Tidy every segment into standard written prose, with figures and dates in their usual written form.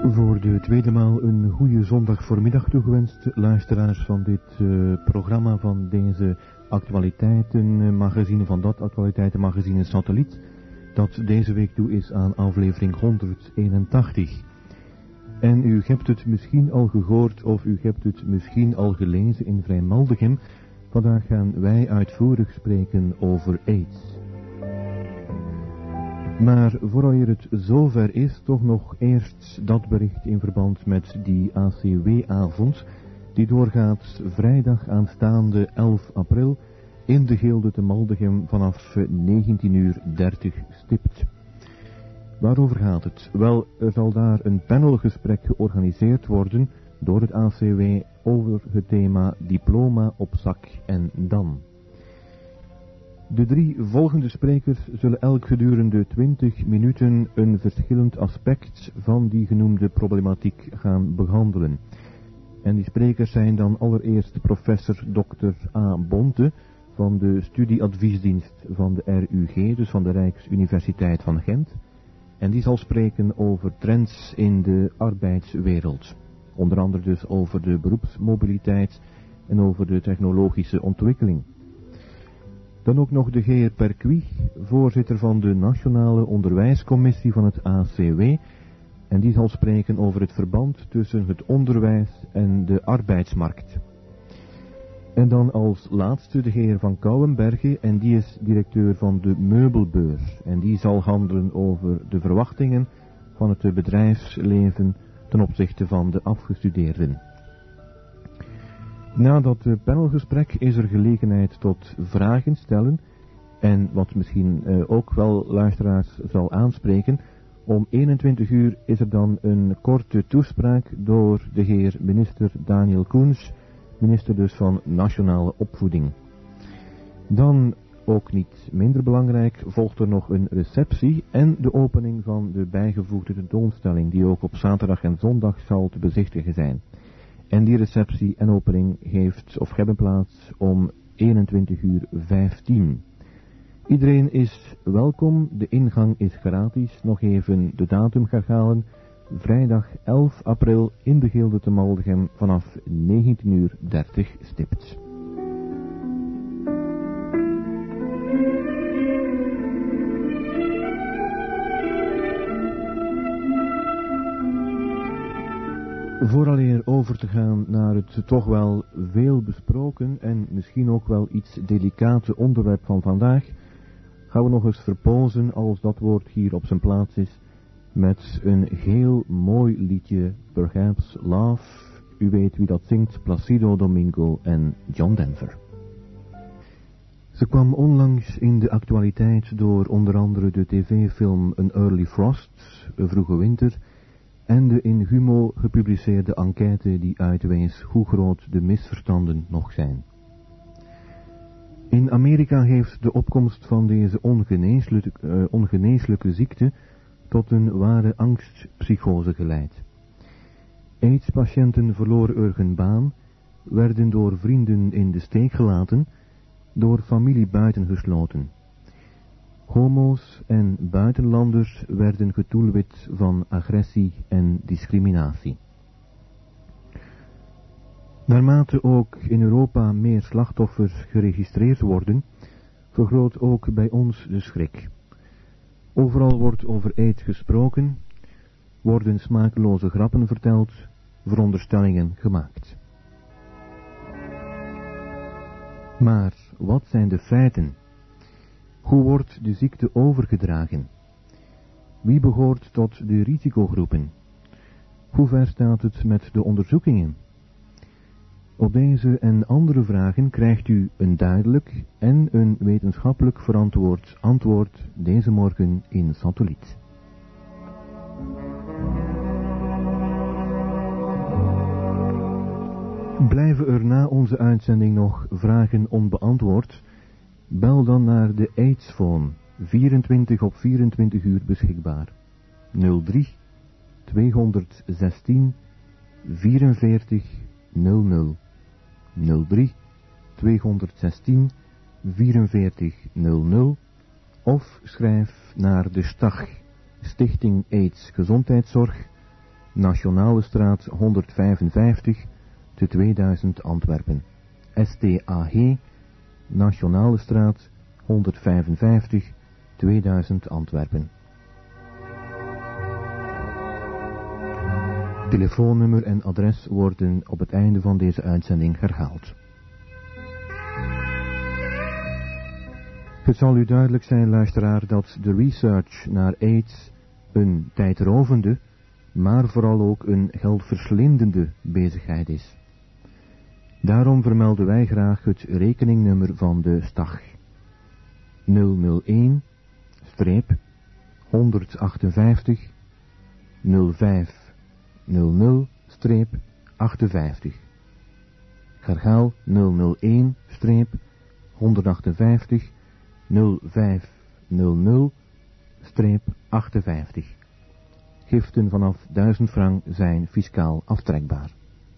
Voor de tweede maal een goede zondag voormiddag toegewenst, luisteraars van dit programma van deze actualiteitenmagazine, van dat actualiteitenmagazine Satelliet, dat deze week toe is aan aflevering 181. En u hebt het misschien al gehoord of u hebt het misschien al gelezen in Vrijmaldegem. Vandaag gaan wij uitvoerig spreken over AIDS. Maar voordat het zover is, toch nog eerst dat bericht in verband met die ACW-avond, die doorgaat vrijdag aanstaande 11 april in de Gilde te Maldegem vanaf 19:30 stipt. Waarover gaat het? Wel, er zal daar een panelgesprek georganiseerd worden door het ACW over het thema diploma op zak en dan. De 3 volgende sprekers zullen elk gedurende 20 minuten een verschillend aspect van die genoemde problematiek gaan behandelen. En die sprekers zijn dan allereerst professor Dr. A. Bonte van de studieadviesdienst van de RUG, dus van de Rijksuniversiteit van Gent. En die zal spreken over trends in de arbeidswereld. Onder andere dus over de beroepsmobiliteit en over de technologische ontwikkeling. Dan ook nog de heer Perquis, voorzitter van de Nationale Onderwijscommissie van het ACW. En die zal spreken over het verband tussen het onderwijs en de arbeidsmarkt. En dan als laatste de heer Van Kouwenbergen, en die is directeur van de Meubelbeurs. En die zal handelen over de verwachtingen van het bedrijfsleven ten opzichte van de afgestudeerden. Na dat panelgesprek is er gelegenheid tot vragen stellen. En wat misschien ook wel luisteraars zal aanspreken, om 21 uur is er dan een korte toespraak door de heer minister Daniel Koens, minister dus van Nationale Opvoeding. Dan, ook niet minder belangrijk, volgt er nog een receptie en de opening van de bijgevoegde tentoonstelling, die ook op zaterdag en zondag zal te bezichtigen zijn. En die receptie en opening hebben plaats om 21:15. Iedereen is welkom, de ingang is gratis. Nog even de datum herhalen. Vrijdag 11 april in de Gilde te Maldegem vanaf 19:30 stipt. Vooraleer over te gaan naar het toch wel veel besproken en misschien ook wel iets delicate onderwerp van vandaag, gaan we nog eens verpozen, als dat woord hier op zijn plaats is, met een heel mooi liedje, Perhaps Love. U weet wie dat zingt, Placido Domingo en John Denver. Ze kwam onlangs in de actualiteit door onder andere de tv-film An Early Frost, een vroege winter, en de in Humo gepubliceerde enquête die uitwees hoe groot de misverstanden nog zijn. In Amerika heeft de opkomst van deze ongeneeslijke ziekte tot een ware angstpsychose geleid. AIDS-patiënten verloren hun baan, werden door vrienden in de steek gelaten, door familie buitengesloten. Homo's en buitenlanders werden getoelwit van agressie en discriminatie. Naarmate ook in Europa meer slachtoffers geregistreerd worden, vergroot ook bij ons de schrik. Overal wordt over AIDS gesproken, worden smakeloze grappen verteld, veronderstellingen gemaakt. Maar wat zijn de feiten? Hoe wordt de ziekte overgedragen? Wie behoort tot de risicogroepen? Hoe ver staat het met de onderzoekingen? Op deze en andere vragen krijgt u een duidelijk en een wetenschappelijk verantwoord antwoord deze morgen in Satelliet. Blijven er na onze uitzending nog vragen onbeantwoord? Bel dan naar de AIDS-phone, 24 op 24 uur beschikbaar. 03 216 44 00. 03 216 44 00 of schrijf naar de STAG, Stichting AIDS Gezondheidszorg, Nationale Straat 155 te 2000 Antwerpen. STAG, Nationale Straat 155 2000 Antwerpen. Telefoonnummer en adres worden op het einde van deze uitzending herhaald. Het zal u duidelijk zijn, luisteraar, dat de research naar AIDS een tijdrovende, maar vooral ook een geldverslindende bezigheid is. Daarom vermelden wij graag het rekeningnummer van de STAG. 001 158 05 00 58. Herhaal 001 158 05 00 58. Giften vanaf 1000 frank zijn fiscaal aftrekbaar.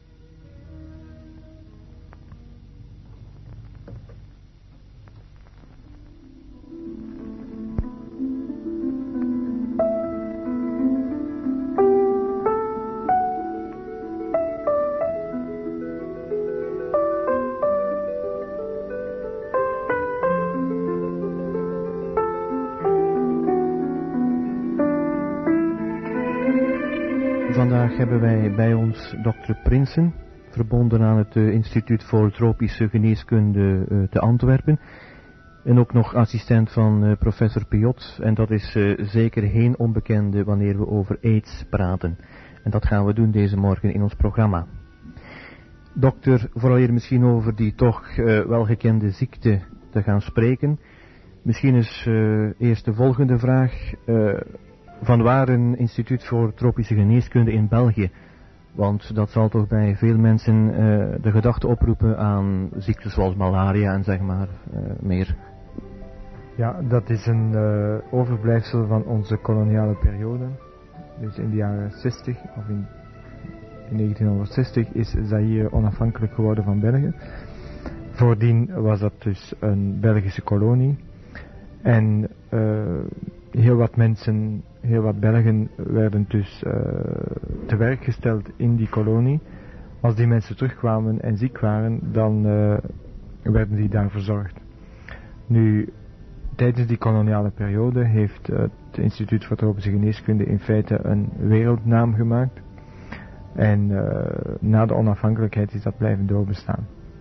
Vandaag hebben wij bij ons Dr. Prinsen, verbonden aan het Instituut voor Tropische Geneeskunde te Antwerpen. En ook nog assistent van professor Piot. En dat is zeker geen onbekende wanneer we over AIDS praten. En dat gaan we doen deze morgen in ons programma. Dokter, vooral hier misschien over die toch welgekende ziekte te gaan spreken. Misschien is eerst de volgende vraag. Vanwaar een instituut voor tropische geneeskunde in België? Want dat zal toch bij veel mensen de gedachte oproepen aan ziektes zoals malaria en zeg maar meer. Ja, dat is een overblijfsel van onze koloniale periode. Dus in de jaren 60 of in 1960 is Zaïre onafhankelijk geworden van België. Voordien was dat dus een Belgische kolonie. En heel wat mensen, heel wat Belgen werden dus te werk gesteld in die kolonie. Als die mensen terugkwamen en ziek waren, dan werden die daar verzorgd. Nu, tijdens die koloniale periode heeft het Instituut voor Tropische Geneeskunde in feite een wereldnaam gemaakt. En na de onafhankelijkheid is dat blijven doorbestaan.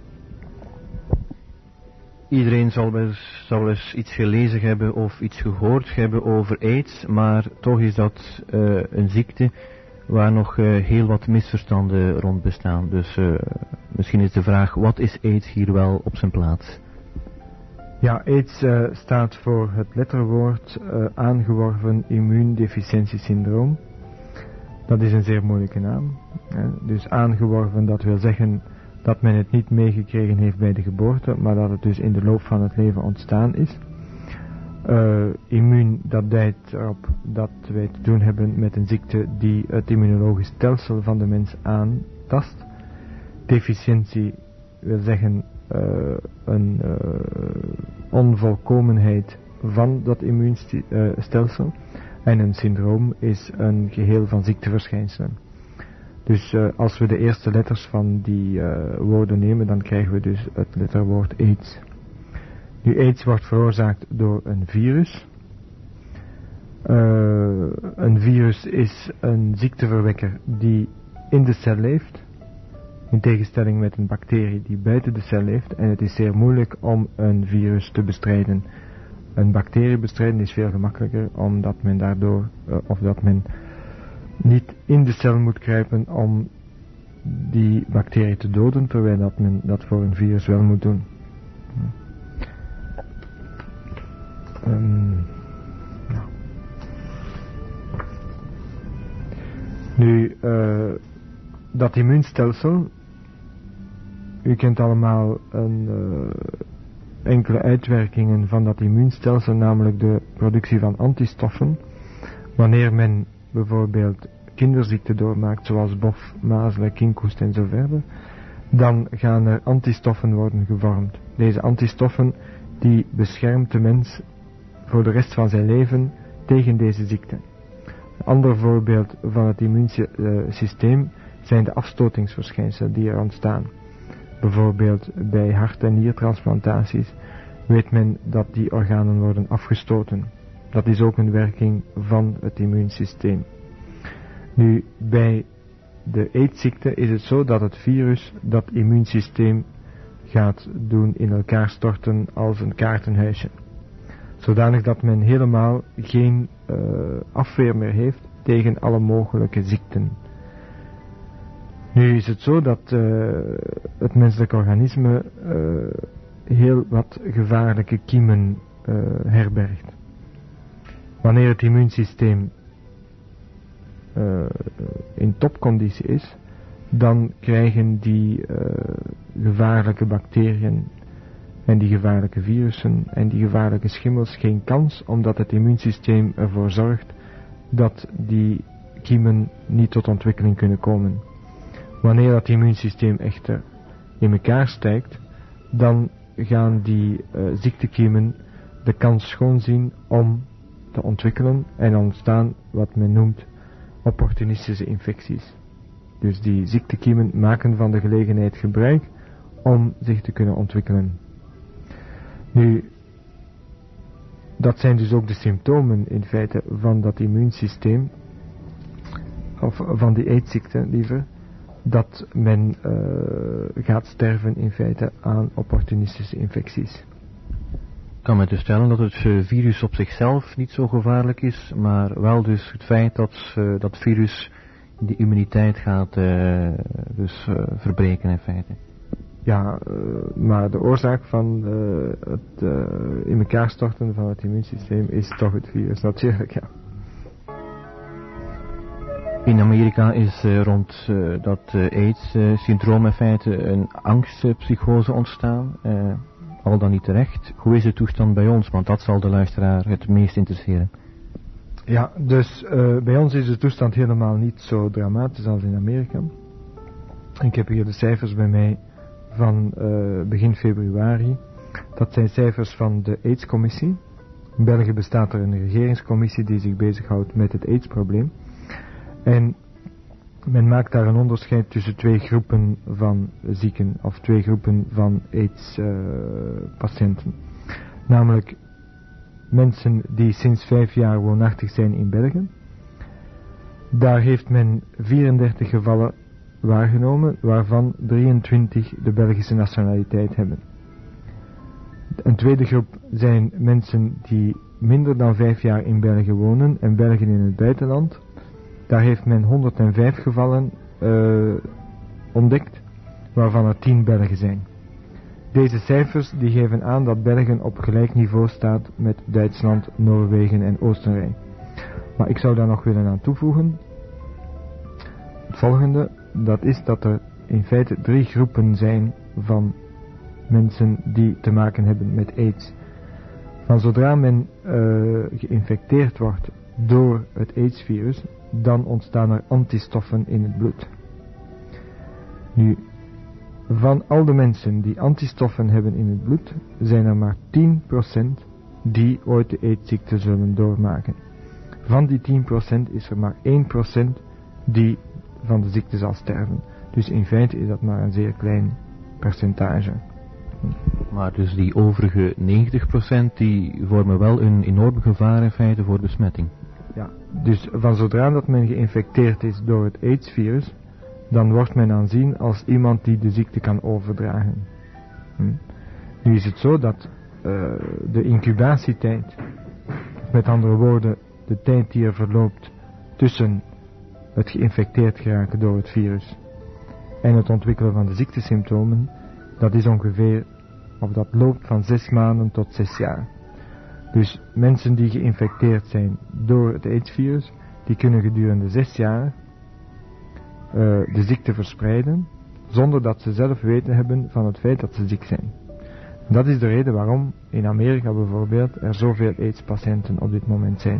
Iedereen zal wel eens iets gelezen hebben of iets gehoord hebben over AIDS, maar toch is dat een ziekte waar nog heel wat misverstanden rond bestaan. Dus misschien is de vraag, wat is AIDS hier wel op zijn plaats? Ja, AIDS staat voor het letterwoord aangeworven immuundeficiëntiesyndroom. Dat is een zeer moeilijke naam. Dus aangeworven, dat wil zeggen dat men het niet meegekregen heeft bij de geboorte, maar dat het dus in de loop van het leven ontstaan is. Immuun, dat duidt erop dat wij te doen hebben met een ziekte die het immunologisch stelsel van de mens aantast. Deficiëntie wil zeggen een onvolkomenheid van dat immuunstelsel. En een syndroom is een geheel van ziekteverschijnselen. Dus als we de eerste letters van die woorden nemen, dan krijgen we dus het letterwoord AIDS. Nu, AIDS wordt veroorzaakt door een virus. Een virus is een ziekteverwekker die in de cel leeft, in tegenstelling met een bacterie die buiten de cel leeft. En het is zeer moeilijk om een virus te bestrijden. Een bacterie bestrijden is veel gemakkelijker, omdat men daardoor, dat men niet in de cel moet kruipen om die bacterie te doden, terwijl dat men dat voor een virus wel moet doen. Nu, dat immuunstelsel, u kent allemaal enkele uitwerkingen van dat immuunstelsel, namelijk de productie van antistoffen. Wanneer men bijvoorbeeld kinderziekte doormaakt, zoals bof, mazelen, kinkhoest en zo verder, dan gaan er antistoffen worden gevormd. Deze antistoffen die beschermt de mens voor de rest van zijn leven tegen deze ziekte. ander voorbeeld van het immuunsysteem zijn de afstotingsverschijnselen die er ontstaan. Bijvoorbeeld bij hart- en niertransplantaties weet men dat die organen worden afgestoten. Dat is ook een werking van het immuunsysteem. Nu, bij de aidsziekte is het zo dat het virus dat immuunsysteem gaat doen in elkaar storten als een kaartenhuisje. Zodanig dat men helemaal geen afweer meer heeft tegen alle mogelijke ziekten. Nu is het zo dat het menselijk organisme heel wat gevaarlijke kiemen herbergt. Wanneer het immuunsysteem in topconditie is, dan krijgen die gevaarlijke bacteriën en die gevaarlijke virussen en die gevaarlijke schimmels geen kans, omdat het immuunsysteem ervoor zorgt dat die kiemen niet tot ontwikkeling kunnen komen. Wanneer dat immuunsysteem echter in elkaar stijgt, dan gaan die ziektekiemen de kans schoon zien om te ontwikkelen en ontstaan wat men noemt opportunistische infecties. Dus die ziektekiemen maken van de gelegenheid gebruik om zich te kunnen ontwikkelen. Nu, dat zijn dus ook de symptomen in feite van dat immuunsysteem, of van die aidsziekte liever, dat men gaat sterven in feite aan opportunistische infecties. Ik kan me dus stellen dat het virus op zichzelf niet zo gevaarlijk is, maar wel dus het feit dat dat virus de immuniteit gaat verbreken in feite. Ja, maar de oorzaak van het in elkaar storten van het immuunsysteem is toch het virus, natuurlijk, ja. In Amerika is rond dat AIDS-syndroom in feite een angstpsychose ontstaan, al dan niet terecht. Hoe is de toestand bij ons, want dat zal de luisteraar het meest interesseren. Ja, dus bij ons is de toestand helemaal niet zo dramatisch als in Amerika. Ik heb hier de cijfers bij mij van begin februari. Dat zijn cijfers van de AIDS-commissie. In België bestaat er een regeringscommissie die zich bezighoudt met het AIDS-probleem. En men maakt daar een onderscheid tussen twee groepen van zieken, of twee groepen van AIDS-patiënten. Namelijk mensen die sinds 5 jaar woonachtig zijn in België. Daar heeft men 34 gevallen waargenomen, waarvan 23 de Belgische nationaliteit hebben. Een tweede groep zijn mensen die minder dan 5 jaar in België wonen en België in het buitenland. Daar heeft men 105 gevallen ontdekt, waarvan er 10 Belgen zijn. Deze cijfers die geven aan dat België op gelijk niveau staat met Duitsland, Noorwegen en Oostenrijk. Maar ik zou daar nog willen aan toevoegen. Het volgende, dat is dat er in feite 3 groepen zijn van mensen die te maken hebben met AIDS. Van zodra men geïnfecteerd wordt door het AIDS-virus, dan ontstaan er antistoffen in het bloed. Nu, van al de mensen die antistoffen hebben in het bloed, zijn er maar 10% die ooit de AIDS-ziekte zullen doormaken. Van die 10% is er maar 1% die van de ziekte zal sterven. Dus in feite is dat maar een zeer klein percentage. Maar dus die overige 90% die vormen wel een enorm gevaar in feite voor besmetting. Ja, dus van zodra dat men geïnfecteerd is door het AIDS-virus, dan wordt men aanzien als iemand die de ziekte kan overdragen. Nu is het zo dat de incubatietijd, met andere woorden de tijd die er verloopt tussen het geïnfecteerd geraken door het virus en het ontwikkelen van de ziektesymptomen, dat is ongeveer, of dat loopt van 6 maanden tot 6 jaar. Dus mensen die geïnfecteerd zijn door het AIDS-virus, die kunnen gedurende 6 jaar de ziekte verspreiden, zonder dat ze zelf weten hebben van het feit dat ze ziek zijn. En dat is de reden waarom in Amerika bijvoorbeeld er zoveel AIDS-patiënten op dit moment zijn.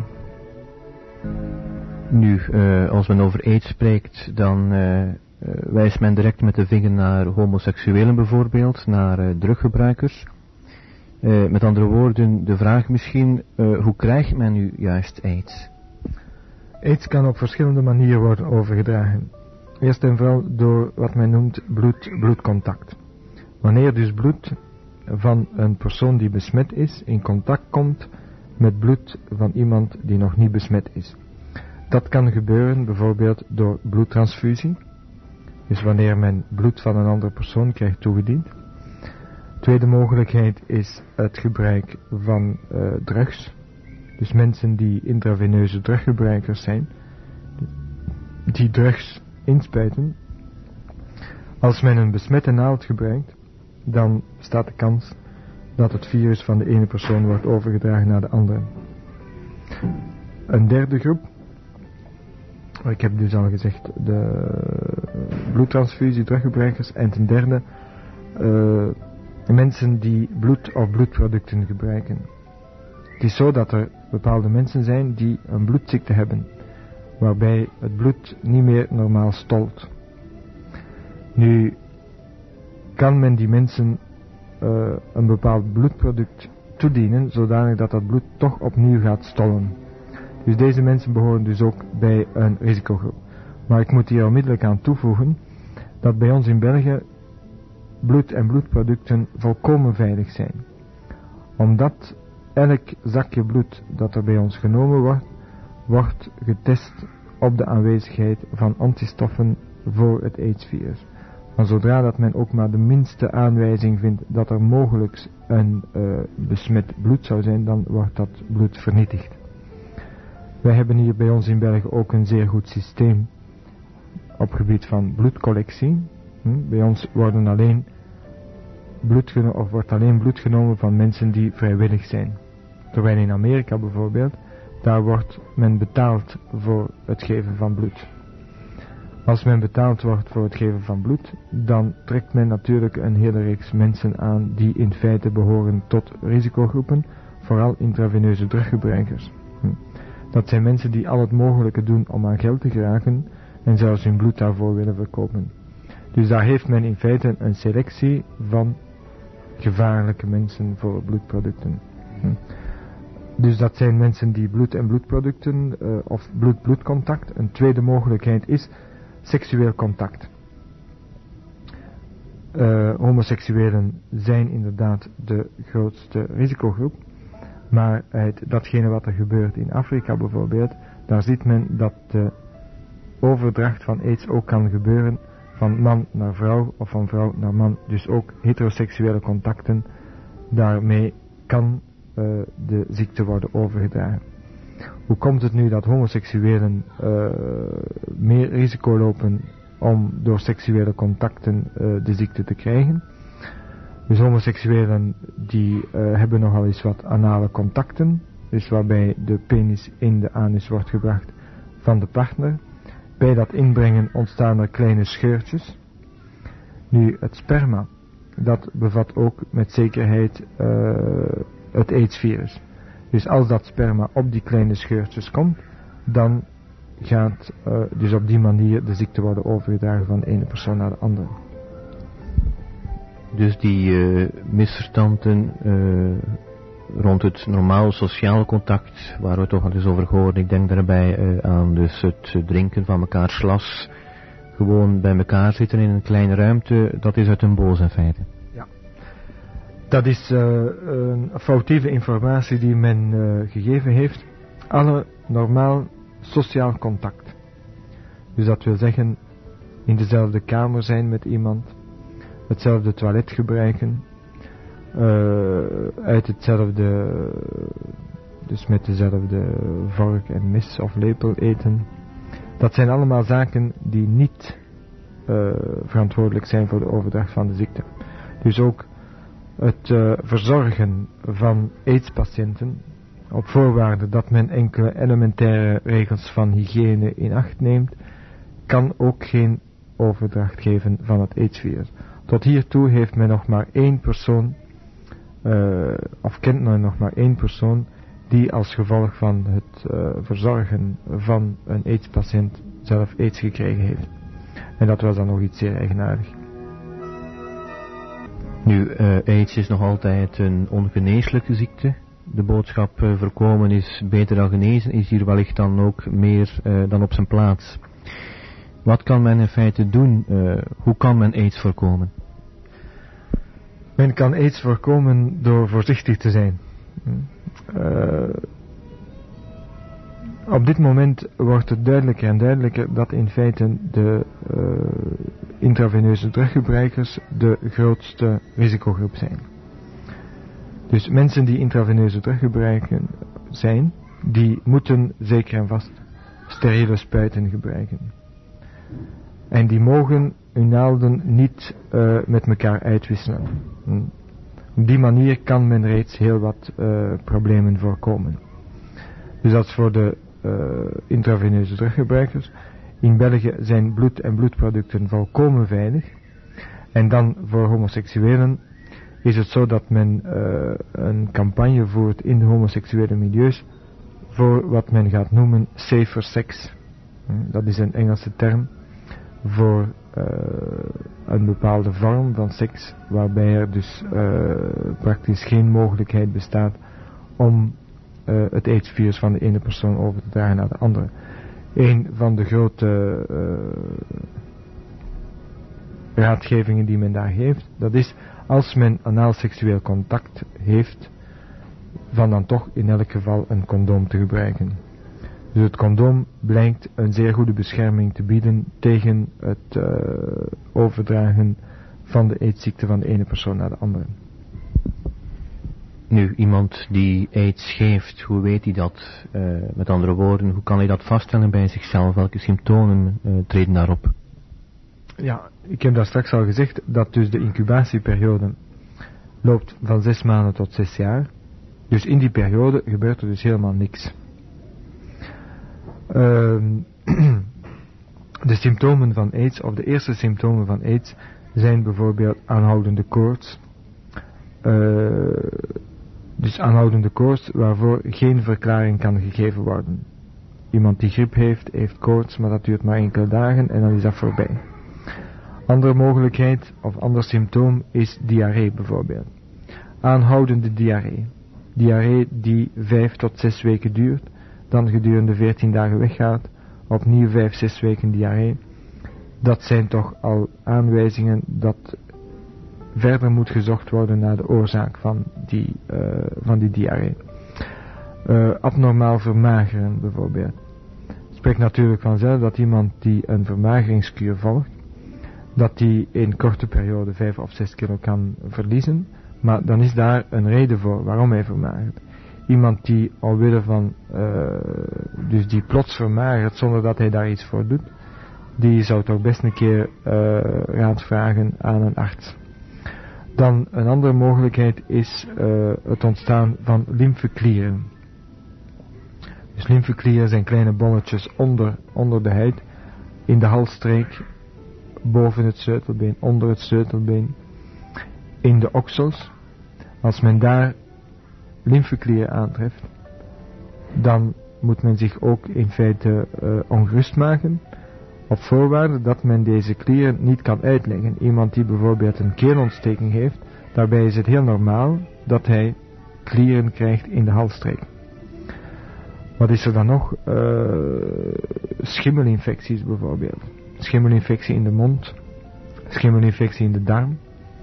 Nu, als men over AIDS spreekt, dan wijst men direct met de vinger naar homoseksuelen bijvoorbeeld, naar druggebruikers. Met andere woorden, de vraag misschien, hoe krijgt men nu juist AIDS? AIDS kan op verschillende manieren worden overgedragen. Eerst en vooral door wat men noemt bloed-bloedcontact. Wanneer dus bloed van een persoon die besmet is in contact komt met bloed van iemand die nog niet besmet is. Dat kan gebeuren bijvoorbeeld door bloedtransfusie. Dus wanneer men bloed van een andere persoon krijgt toegediend. Tweede mogelijkheid is het gebruik van drugs. Dus mensen die intraveneuze druggebruikers zijn, die drugs inspuiten. Als men een besmette naald gebruikt, dan bestaat de kans dat het virus van de ene persoon wordt overgedragen naar de andere. Een derde groep, ik heb dus al gezegd, de bloedtransfusie, druggebruikers. En ten derde, mensen die bloed of bloedproducten gebruiken. Het is zo dat er bepaalde mensen zijn die een bloedziekte hebben, waarbij het bloed niet meer normaal stolt. Nu kan men die mensen een bepaald bloedproduct toedienen, zodanig dat dat bloed toch opnieuw gaat stollen. Dus deze mensen behoren dus ook bij een risicogroep. Maar ik moet hier onmiddellijk aan toevoegen dat bij ons in België bloed en bloedproducten volkomen veilig zijn. Omdat elk zakje bloed dat er bij ons genomen wordt getest op de aanwezigheid van antistoffen voor het AIDS-virus. Maar zodra dat men ook maar de minste aanwijzing vindt dat er mogelijk een besmet bloed zou zijn, dan wordt dat bloed vernietigd. Wij hebben hier bij ons in België ook een zeer goed systeem op gebied van bloedcollectie. Bij ons wordt alleen bloed genomen van mensen die vrijwillig zijn. Terwijl in Amerika bijvoorbeeld, daar wordt men betaald voor het geven van bloed. Als men betaald wordt voor het geven van bloed, dan trekt men natuurlijk een hele reeks mensen aan die in feite behoren tot risicogroepen, vooral intraveneuze druggebruikers. Dat zijn mensen die al het mogelijke doen om aan geld te geraken en zelfs hun bloed daarvoor willen verkopen. Dus daar heeft men in feite een selectie van gevaarlijke mensen voor bloedproducten. Dus dat zijn mensen die bloed en bloedproducten of bloed-bloedcontact. Een tweede mogelijkheid is seksueel contact. Homoseksuelen zijn inderdaad de grootste risicogroep. Maar datgene wat er gebeurt in Afrika bijvoorbeeld, daar ziet men dat de overdracht van AIDS ook kan gebeuren van man naar vrouw of van vrouw naar man. Dus ook heteroseksuele contacten, daarmee kan de ziekte worden overgedragen. Hoe komt het nu dat homoseksuelen meer risico lopen om door seksuele contacten de ziekte te krijgen? Dus homoseksuelen die hebben nogal eens wat anale contacten, dus waarbij de penis in de anus wordt gebracht van de partner. Bij dat inbrengen ontstaan er kleine scheurtjes. Nu het sperma, dat bevat ook met zekerheid het AIDS-virus. Dus als dat sperma op die kleine scheurtjes komt, dan gaat dus op die manier de ziekte worden overgedragen van de ene persoon naar de andere. Dus die misverstanden rond het normaal sociaal contact, waar we toch al eens over gehoord, ik denk daarbij aan dus het drinken van mekaars glas, gewoon bij elkaar zitten in een kleine ruimte, dat is uit een boos in feite. Ja, dat is een foutieve informatie die men gegeven heeft. Alle normaal sociaal contact, dus dat wil zeggen in dezelfde kamer zijn met iemand, hetzelfde toilet gebruiken, uit hetzelfde, dus met dezelfde vork en mes of lepel eten. Dat zijn allemaal zaken die niet verantwoordelijk zijn voor de overdracht van de ziekte. Dus ook het verzorgen van AIDS-patiënten, op voorwaarde dat men enkele elementaire regels van hygiëne in acht neemt, kan ook geen overdracht geven van het AIDS-virus. Tot hiertoe heeft men nog maar één persoon, of kent men nog maar één persoon, die als gevolg van het verzorgen van een AIDS-patiënt zelf AIDS gekregen heeft. En dat was dan nog iets zeer eigenaardig. Nu, AIDS is nog altijd een ongeneeslijke ziekte. de boodschap voorkomen is beter dan genezen, is hier wellicht dan ook meer dan op zijn plaats. Wat kan men in feite doen? Hoe kan men aids voorkomen? Men kan aids voorkomen door voorzichtig te zijn. Op dit moment wordt het duidelijker en duidelijker dat in feite de intraveneuze druggebruikers de grootste risicogroep zijn. Dus mensen die intraveneuze drug gebruiken zijn, die moeten zeker en vast steriele spuiten gebruiken. En die mogen hun naalden niet met elkaar uitwisselen. Op die manier kan men reeds heel wat problemen voorkomen. Dus dat is voor de intraveneuze druggebruikers. In België zijn bloed en bloedproducten volkomen veilig. En dan voor homoseksuelen is het zo dat men een campagne voert in de homoseksuele milieus voor wat men gaat noemen safer sex. Dat is een Engelse term voor een bepaalde vorm van seks waarbij er dus praktisch geen mogelijkheid bestaat om het AIDS-virus van de ene persoon over te dragen naar de andere. Een van de grote raadgevingen die men daar geeft, dat is als men anaal seksueel contact heeft, van dan toch in elk geval een condoom te gebruiken. Dus het condoom blijkt een zeer goede bescherming te bieden tegen het overdragen van de aidsziekte van de ene persoon naar de andere. Nu, iemand die aids geeft, hoe weet hij dat? Met andere woorden, hoe kan hij dat vaststellen bij zichzelf? Welke symptomen treden daarop? Ja, ik heb daar straks al gezegd dat dus de incubatieperiode loopt van 6 maanden tot 6 jaar. Dus in die periode gebeurt er dus helemaal niks. De symptomen van AIDS, of de eerste symptomen van AIDS, zijn bijvoorbeeld aanhoudende koorts. Dus aanhoudende koorts waarvoor geen verklaring kan gegeven worden. Iemand die griep heeft koorts, maar dat duurt maar enkele dagen en dan is dat voorbij. Andere mogelijkheid of ander symptoom is diarree bijvoorbeeld. Aanhoudende diarree. Diarree die 5 tot 6 weken duurt, dan gedurende 14 dagen weggaat, opnieuw 5-6 weken diarree. Dat zijn toch al aanwijzingen dat verder moet gezocht worden naar de oorzaak van die diarree. Abnormaal vermageren bijvoorbeeld. Het spreekt natuurlijk vanzelf dat iemand die een vermageringskuur volgt, dat die in korte periode 5 of 6 kilo kan verliezen, maar dan is daar een reden voor waarom hij vermagert. Iemand die omwille van, dus die plots vermagert zonder dat hij daar iets voor doet, die zou toch best een keer raad vragen aan een arts. Dan een andere mogelijkheid is het ontstaan van lymfeklieren. Dus lymfeklieren zijn kleine bolletjes onder de huid, in de halsstreek, boven het sleutelbeen, onder het sleutelbeen, in de oksels. Als men daar lymfeklieren aantreft, dan moet men zich ook in feite ongerust maken, op voorwaarde dat men deze klieren niet kan uitleggen. Iemand die bijvoorbeeld een keelontsteking heeft, daarbij is het heel normaal dat hij klieren krijgt in de halsstreek. Wat is er dan nog? Schimmelinfecties bijvoorbeeld. Schimmelinfectie in de mond, schimmelinfectie in de darm,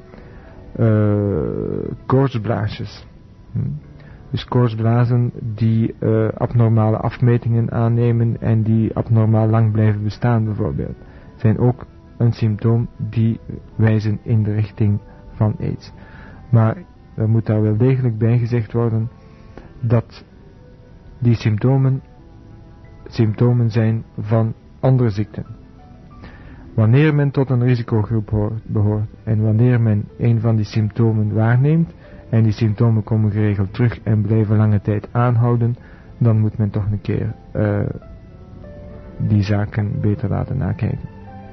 koortsblaasjes. Dus koortsblazen die abnormale afmetingen aannemen en die abnormaal lang blijven bestaan bijvoorbeeld, zijn ook een symptoom die wijzen in de richting van AIDS. Maar er moet daar wel degelijk bij gezegd worden dat die symptomen zijn van andere ziekten. Wanneer men tot een risicogroep behoort en wanneer men een van die symptomen waarneemt en die symptomen komen geregeld terug en blijven lange tijd aanhouden, dan moet men toch een keer die zaken beter laten nakijken.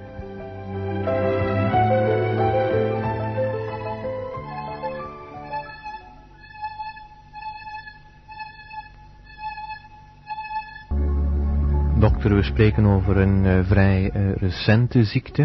Dokter, we spreken over een vrij recente ziekte.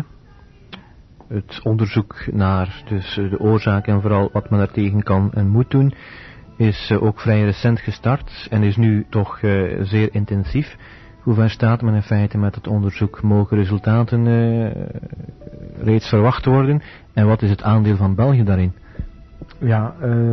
Het onderzoek naar dus de oorzaak en vooral wat men er tegen kan en moet doen is ook vrij recent gestart en is nu toch zeer intensief. Hoe ver staat men in feite met het onderzoek? Mogen resultaten reeds verwacht worden? En wat is het aandeel van België daarin? Ja,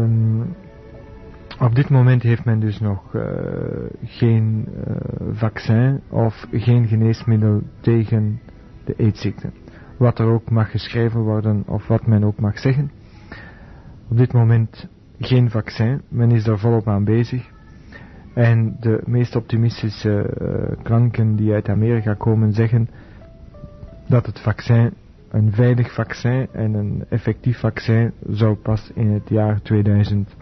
op dit moment heeft men dus nog geen vaccin of geen geneesmiddel tegen de aidsziekte. Wat er ook mag geschreven worden of wat men ook mag zeggen. Op dit moment geen vaccin, men is daar volop aan bezig. En de meest optimistische klanken die uit Amerika komen zeggen dat het vaccin, een veilig vaccin en een effectief vaccin zou pas in het jaar 2000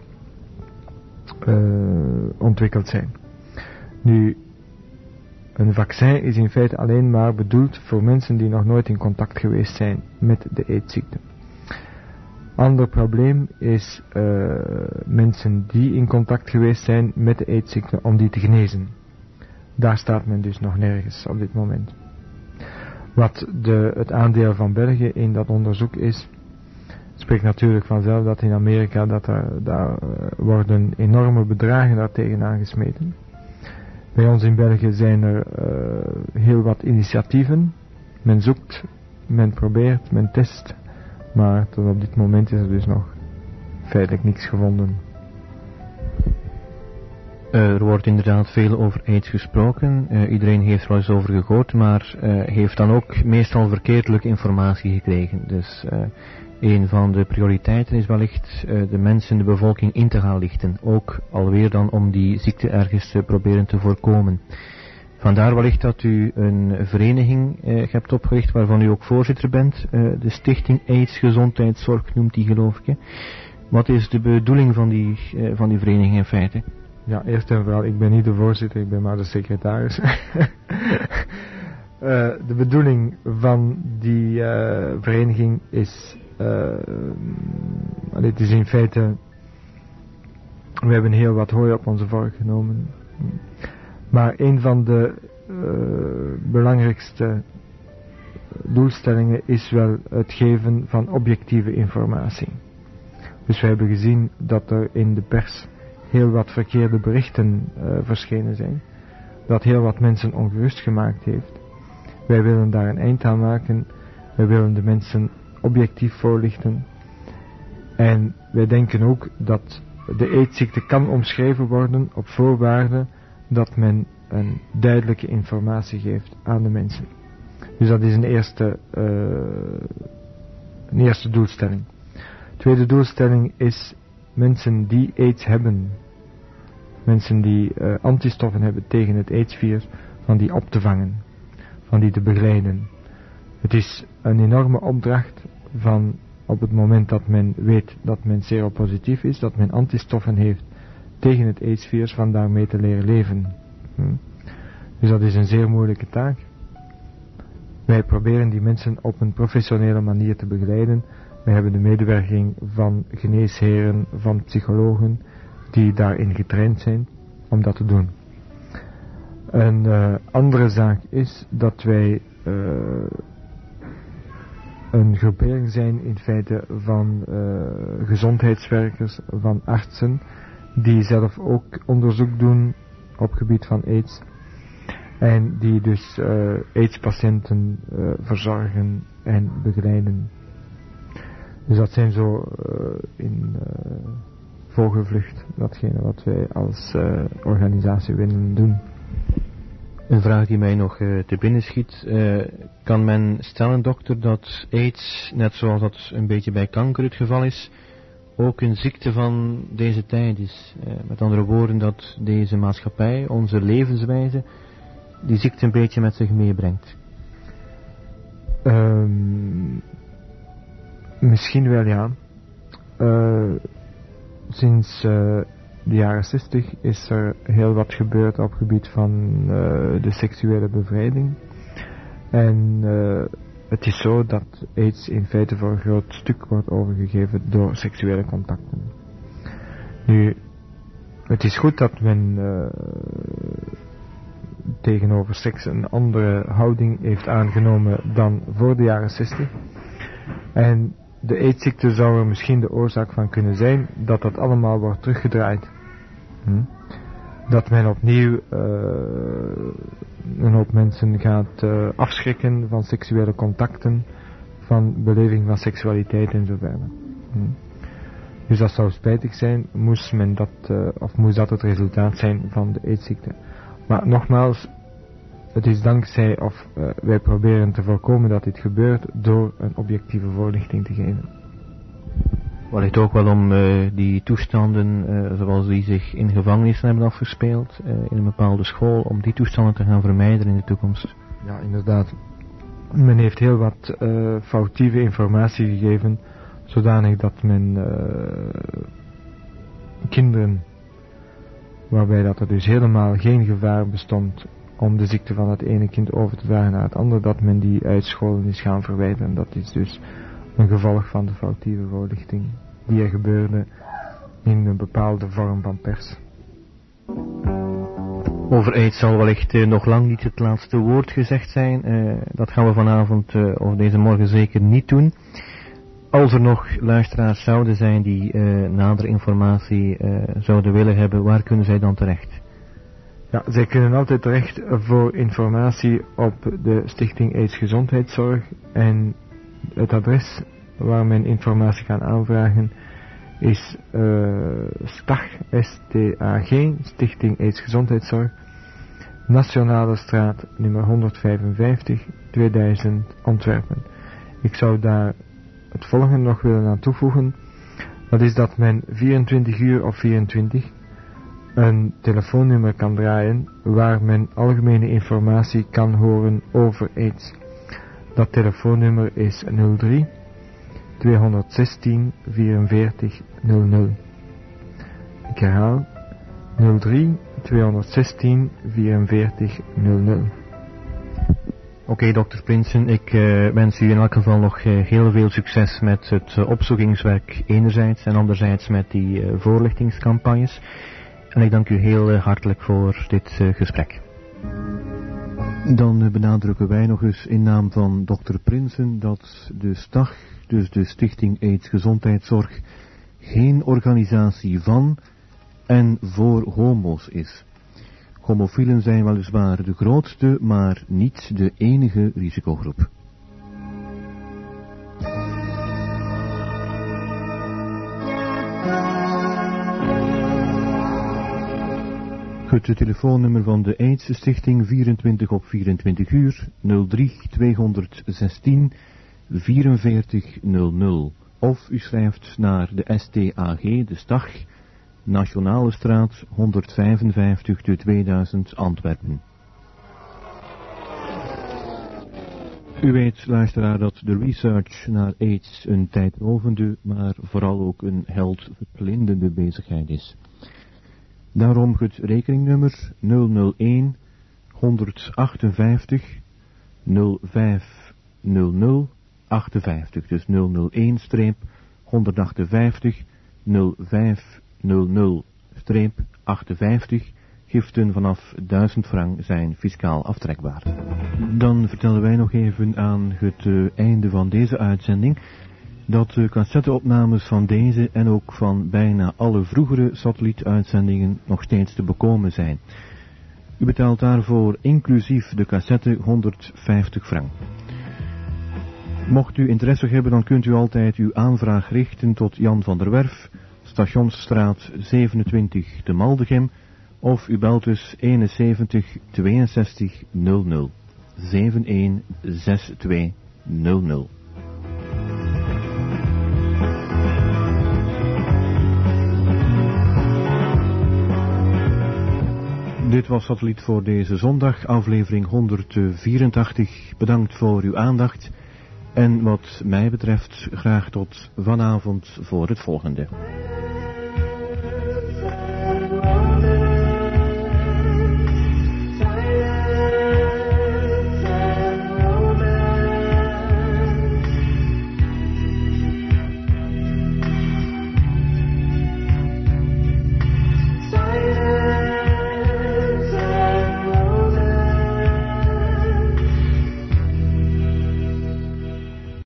ontwikkeld zijn. Nu, een vaccin is in feite alleen maar bedoeld voor mensen die nog nooit in contact geweest zijn met de aidsziekte. Ander probleem is mensen die in contact geweest zijn met de aidsziekte om die te genezen. Daar staat men dus nog nergens op dit moment. Wat het aandeel van België in dat onderzoek is, spreekt natuurlijk vanzelf dat in Amerika daar worden enorme bedragen daartegen aangesmeten. Bij ons in België zijn er heel wat initiatieven. Men zoekt, men probeert, men test. Maar tot op dit moment is er dus nog feitelijk niks gevonden. Er wordt inderdaad veel over aids gesproken. Iedereen heeft er al eens over gehoord, maar heeft dan ook meestal verkeerdelijke informatie gekregen. Dus een van de prioriteiten is wellicht de mensen, de bevolking in te gaan lichten. Ook alweer dan om die ziekte ergens te proberen te voorkomen. Vandaar wellicht dat u een vereniging hebt opgericht waarvan u ook voorzitter bent. De Stichting AIDS Gezondheidszorg noemt die, geloof ik. Hè? Wat is de bedoeling van die vereniging in feite? Ja, eerst en vooral, ik ben niet de voorzitter, ik ben maar de secretaris. De bedoeling van die vereniging is, dit is in feite, we hebben heel wat hooi op onze vork genomen. Maar een van de belangrijkste doelstellingen is wel het geven van objectieve informatie. Dus we hebben gezien dat er in de pers heel wat verkeerde berichten verschenen zijn. Dat heel wat mensen ongerust gemaakt heeft. Wij willen daar een eind aan maken. Wij willen de mensen objectief voorlichten. En wij denken ook dat de aidsziekte kan omschreven worden op voorwaarde dat men een duidelijke informatie geeft aan de mensen. Dus dat is een eerste doelstelling. Tweede doelstelling is mensen die aids hebben, mensen die antistoffen hebben tegen het aidsvirus, van die op te vangen, van die te begeleiden. Het is een enorme opdracht van op het moment dat men weet dat men seropositief is, dat men antistoffen heeft tegen het aidsvirus, van daarmee te leren leven. Dus dat is een zeer moeilijke taak. Wij proberen die mensen op een professionele manier te begeleiden. Wij hebben de medewerking van geneesheren, van psychologen, die daarin getraind zijn om dat te doen. Een andere zaak is dat wij een groepering zijn in feite van gezondheidswerkers, van artsen, die zelf ook onderzoek doen op gebied van aids. En die dus AIDS-patiënten verzorgen en begeleiden. Dus dat zijn zo in vogelvlucht datgene wat wij als organisatie willen doen. Een vraag die mij nog te binnen schiet. Kan men stellen, dokter, dat AIDS, net zoals dat een beetje bij kanker het geval is, ook een ziekte van deze tijd is? Met andere woorden, dat deze maatschappij, onze levenswijze, die ziekte een beetje met zich meebrengt? Misschien wel, ja. Sinds de jaren 60 is er heel wat gebeurd op het gebied van de seksuele bevrijding. En het is zo dat AIDS in feite voor een groot stuk wordt overgegeven door seksuele contacten. Nu, het is goed dat men tegenover seks een andere houding heeft aangenomen dan voor de jaren 60. En de aidsziekte zou er misschien de oorzaak van kunnen zijn dat dat allemaal wordt teruggedraaid. Dat men opnieuw een hoop mensen gaat afschrikken van seksuele contacten, van beleving van seksualiteit en zo verder. Dus dat zou spijtig zijn, moest dat het resultaat zijn van de aidsziekte. Maar nogmaals, het is dankzij, wij proberen te voorkomen dat dit gebeurt door een objectieve voorlichting te geven. Wellicht ook wel om die toestanden, zoals die zich in gevangenissen hebben afgespeeld, in een bepaalde school, om die toestanden te gaan vermijden in de toekomst. Ja, inderdaad. Men heeft heel wat foutieve informatie gegeven, zodanig dat men kinderen, waarbij dat er dus helemaal geen gevaar bestond om de ziekte van het ene kind over te dragen naar het andere, dat men die uit scholen is gaan verwijderen. Dat is dus een gevolg van de foutieve voorlichting die er gebeurde in een bepaalde vorm van pers. Over aids zal wellicht nog lang niet het laatste woord gezegd zijn. Dat gaan we vanavond of deze morgen zeker niet doen. Als er nog luisteraars zouden zijn die nadere informatie zouden willen hebben, waar kunnen zij dan terecht? Ja, zij kunnen altijd terecht voor informatie op de Stichting AIDS Gezondheidszorg, en het adres waar men informatie kan aanvragen is STAG, S-T-A-G, Stichting AIDS Gezondheidszorg, Nationale Straat nummer 155, 2000 Antwerpen. Ik zou daar het volgende nog willen aan toevoegen. Dat is dat men 24 uur op 24 een telefoonnummer kan draaien waar men algemene informatie kan horen over AIDS. Dat telefoonnummer is 03 216 44 00. Ik herhaal 03 216 44 00. Oké, dokter Prinsen, ik wens u in elk geval nog heel veel succes met het opzoekingswerk enerzijds en anderzijds met die voorlichtingscampagnes. En ik dank u heel hartelijk voor dit gesprek. Dan benadrukken wij nog eens in naam van dokter Prinsen dat de STAG, dus de Stichting AIDS Gezondheidszorg, geen organisatie van en voor homo's is. Homofielen zijn weliswaar de grootste, maar niet de enige risicogroep. Het telefoonnummer van de AIDS Stichting 24 op 24 uur 03 216 44 00. Of u schrijft naar de STAG, de STAG, Nationale Straat 155 te 2000 Antwerpen. U weet, luisteraar, dat de research naar AIDS een tijdrovende, maar vooral ook een heldverblindende bezigheid is. Daarom het rekeningnummer 001 158 0500 58, dus 001-158 0500-58, giften vanaf 1000 frank zijn fiscaal aftrekbaar. Dan vertellen wij nog even aan het einde van deze uitzending dat de cassetteopnames van deze en ook van bijna alle vroegere satellietuitzendingen nog steeds te bekomen zijn. U betaalt daarvoor inclusief de cassette 150 frank. Mocht u interesse hebben, dan kunt u altijd uw aanvraag richten tot Jan van der Werf, Stationsstraat 27 te Maldegem, of u belt dus 71 62 00 71 62 00. Dit was Satelliet voor deze zondag, aflevering 184. Bedankt voor uw aandacht. En wat mij betreft graag tot vanavond voor het volgende.